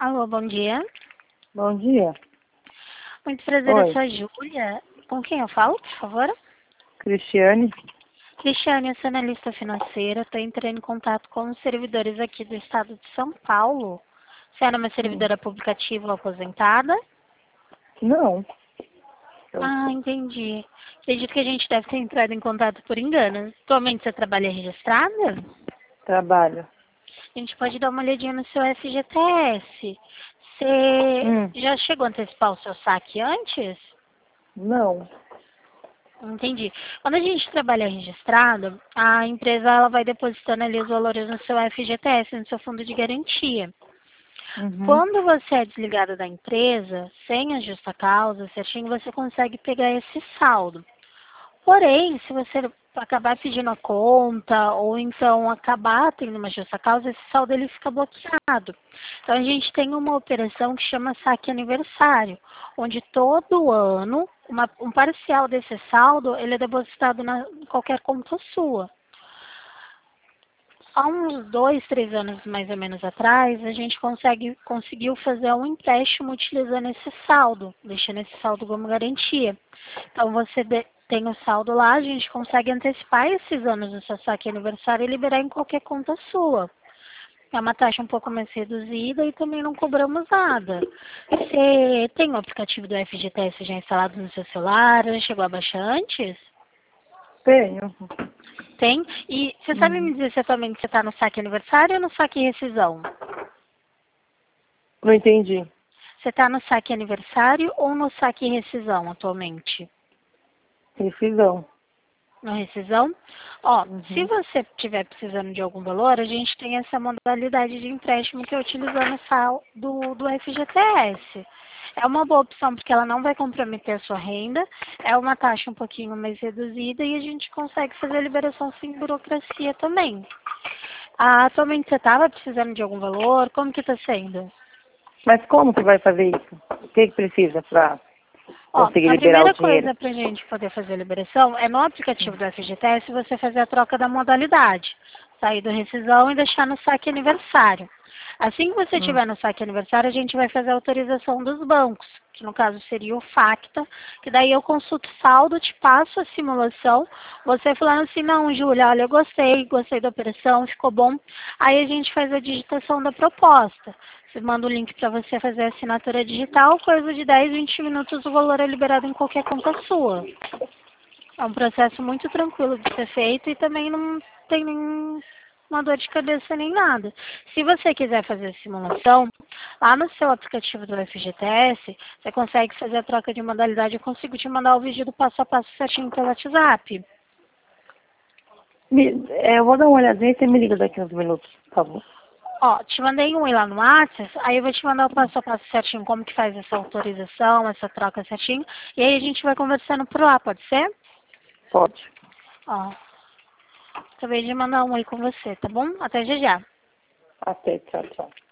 Alô, bom dia. Bom dia. Muito prazer, eu Oi, sou a Júlia. Com quem eu falo, por favor? Cristiane. Cristiane, eu sou analista financeira. Estou entrando em contato com os servidores aqui do estado de São Paulo. Você era uma Hum. servidora publicativa ou aposentada? Não, Ah, entendi. Acredito que a gente deve ter entrado em contato por engano. Atualmente você trabalha registrada? trabalho. A gente pode dar uma olhadinha no seu FGTS. Você Hum. já chegou a antecipar o seu saque antes? Não. Entendi. Quando a gente trabalha registrado, a empresa ela vai depositando ali os valores no seu FGTS, no seu fundo de garantia. Uhum. Quando você é desligado da empresa, sem a justa causa, certinho, você consegue pegar esse saldo. Porém, se você acabar pedindo a conta ou então acabar tendo uma justa causa, esse saldo ele fica bloqueado. Então a gente tem uma operação que chama saque aniversário, onde todo ano um parcial desse saldo ele é depositado em qualquer conta sua. Há uns 2, 3 anos mais ou menos atrás, a gente conseguiu fazer um empréstimo utilizando esse saldo, deixando esse saldo como garantia. Então você tem o saldo lá, a gente consegue antecipar esses anos do seu saque aniversário e liberar em qualquer conta sua. É uma taxa um pouco mais reduzida e também não cobramos nada. Você tem o aplicativo do FGTS já instalado no seu celular? Já chegou a baixar antes? Tenho. Tem. E você sabe me Uhum. dizer se atualmente você está no saque aniversário ou no saque rescisão? Não entendi. Você está no saque aniversário ou no saque rescisão atualmente? Rescisão. Na rescisão? Ó, se Uhum. você estiver precisando de algum valor, a gente tem essa modalidade de empréstimo que é utilizando o sal do FGTS. É uma boa opção porque ela não vai comprometer a sua renda, é uma taxa um pouquinho mais reduzida e a gente consegue fazer a liberação sem burocracia também. Ah, atualmente você estava precisando de algum valor? Como que está sendo? Mas como que vai fazer isso? O que que precisa para Ó, conseguir a liberar o primeira dinheiro? coisa para a gente poder fazer a liberação é no aplicativo do FGTS você fazer a troca da modalidade, sair do rescisão e deixar no saque aniversário. Assim que você Hum. tiver no saque aniversário, a gente vai fazer a autorização dos bancos, que no caso seria o Facta, que daí eu consulto o saldo, te passo a simulação, você falando assim, não, Júlia, olha, eu gostei da operação, ficou bom. Aí a gente faz a digitação da proposta. Você manda o link para você fazer a assinatura digital, coisa de 10, 20 minutos o valor é liberado em qualquer conta sua. É um processo muito tranquilo de ser feito e também não tem nenhuma dor de cabeça nem nada. Se você quiser fazer a simulação, lá no seu aplicativo do FGTS, você consegue fazer a troca de modalidade. Eu consigo te mandar o vídeo do passo a passo certinho pelo WhatsApp. Eu vou dar uma olhadinha e você me liga daqui a uns minutos, tá bom? Ó, te mandei um e lá no WhatsApp, aí eu vou te mandar o passo a passo certinho, como que faz essa autorização, essa troca certinho, e aí a gente vai conversando por lá, pode ser? Pode. Ó, acabei de mandar um aí com você, tá bom? Até já já. Até, tchau, tchau.